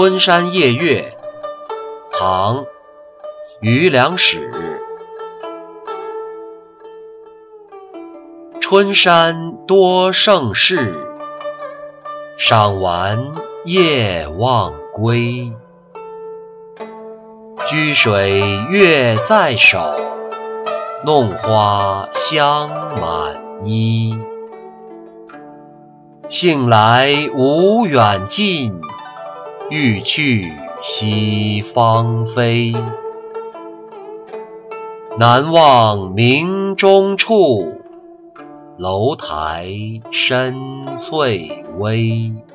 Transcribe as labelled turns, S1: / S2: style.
S1: 春山夜月，唐·于良史。春山多胜事，赏玩夜忘归。居水月在手，弄花香满衣。兴来无远近，欲去西方飞。南望明中处，楼台深翠微。